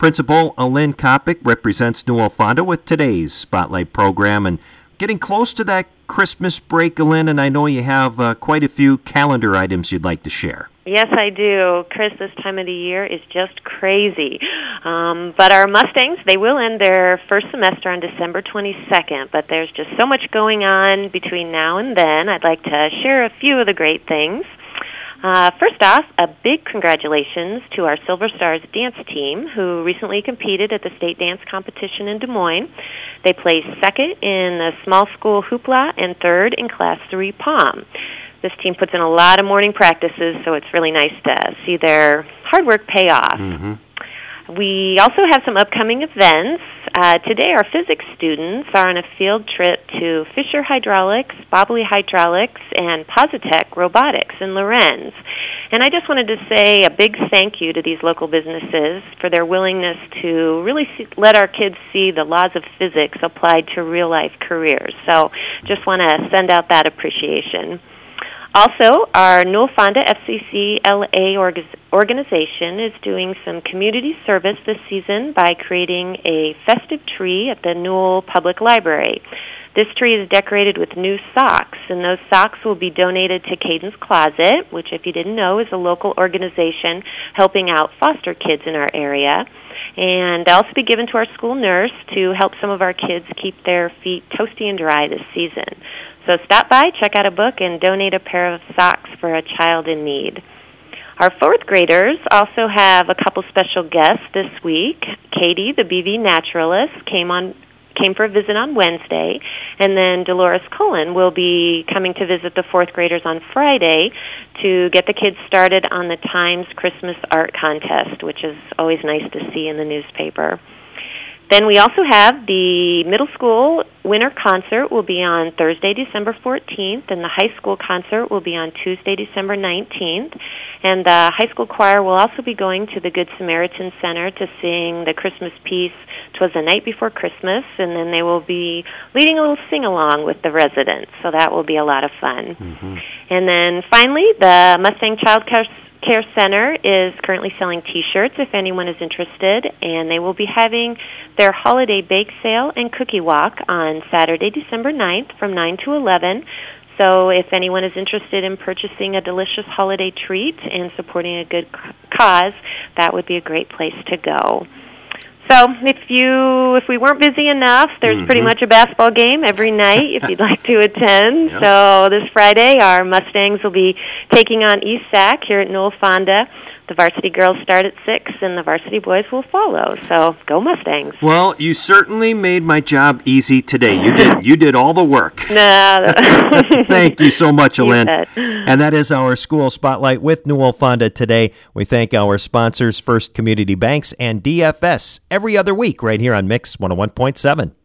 Principal Alin Kopic represents Newell Fonda with today's Spotlight program, and getting close to that Christmas break, Alin, and I know you have quite a few calendar items you'd like to share. Yes, I do. Chris, this time of the year is just crazy. But our Mustangs, they will end their first semester on December 22nd, but there's just so much going on between now and then. I'd like to share a few of the great things. First off, a big congratulations to our Silver Stars dance team, who recently competed at the state dance competition in Des Moines. They placed second in the small school hoopla and third in Class 3 pom. This team puts in a lot of morning practices, so it's really nice to see their hard work pay off. Mm-hmm. We also have some upcoming events. Today, our physics students are on a field trip to Fisher Hydraulics, Bobley Hydraulics, and Positech Robotics in Lorenz. And I just wanted to say a big thank you to these local businesses for their willingness to really let our kids see the laws of physics applied to real-life careers. So just want to send out that appreciation. Also, our Newell Fonda FCC LA organization is doing some community service this season by creating a festive tree at the Newell Public Library. This tree is decorated with new socks, and those socks will be donated to Caden's Closet, which, if you didn't know, is a local organization helping out foster kids in our area. And they'll also be given to our school nurse to help some of our kids keep their feet toasty and dry this season. So stop by, check out a book, and donate a pair of socks for a child in need. Our fourth graders also have a couple special guests this week. Katie, the BV naturalist, came for a visit on Wednesday, and then Dolores Cullen will be coming to visit the fourth graders on Friday to get the kids started on the Times Christmas Art Contest, which is always nice to see in the newspaper. Then we also have the middle school winter concert will be on Thursday, December 14th, and the high school concert will be on Tuesday, December 19th. And the high school choir will also be going to the Good Samaritan Center to sing the Christmas piece, "'Twas the Night Before Christmas," and then they will be leading a little sing-along with the residents, so that will be a lot of fun. Mm-hmm. And then finally, the Mustang Child Care Center is currently selling T-shirts if anyone is interested, and they will be having their holiday bake sale and cookie walk on Saturday, December 9th from 9 to 11. So if anyone is interested in purchasing a delicious holiday treat and supporting a good cause, that would be a great place to go. So if we weren't busy enough, there's pretty much a basketball game every night if you'd like to attend. Yep. So this Friday, our Mustangs will be taking on East Sac here at Newell Fonda. The varsity girls start at 6, and the varsity boys will follow. So go Mustangs. Well, you certainly made my job easy today. You did all the work. No. Thank you so much, Alin. And that is our School Spotlight with Newell Fonda today. We thank our sponsors, First Community Banks and DFS, every other week right here on Mix 101.7.